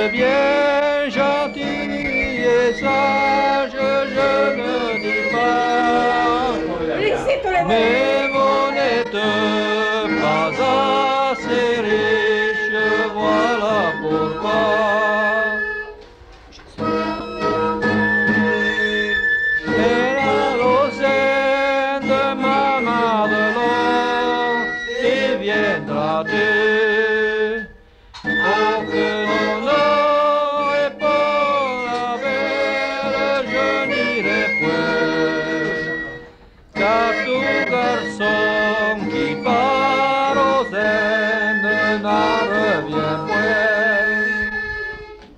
bien gentil et sage, je ne dis pas. Mais vous n'êtes pas assez riche, voilà pourquoi. Et la Lausanne de ma Madelon, il viendra te